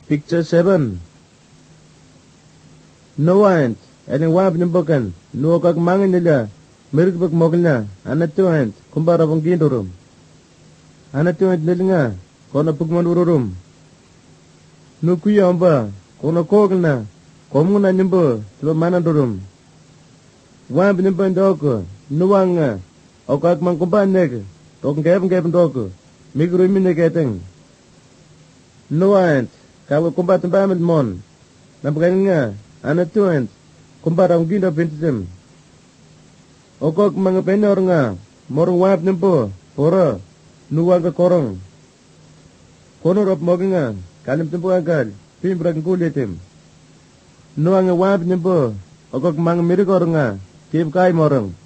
Picture 7. Noah and wab nimbokan, no kak manganilla, mirkbuk mogna, anatuant, kumbarabong gindurum. Anatuant nilinga, kona pugmanurum. Nukuya amba, kona kogna, komuna nimbo, tuba manandurum. Wab nimban doko, nuanga, o kak mangkumban neg, tok geben doko, migrumine geteng. Noah kawo kumbat mbamit mon, nampaganga, anatuant, kumbarang ginda pintisim. Okok mga penor nga, morong wap nimpo, pora, nuwag korong. Konorop mogi nga, kanim timpo agad, pimbrang kulitim. Nuwang wap nimpo, okok mga mirikor nga, kip kay morong.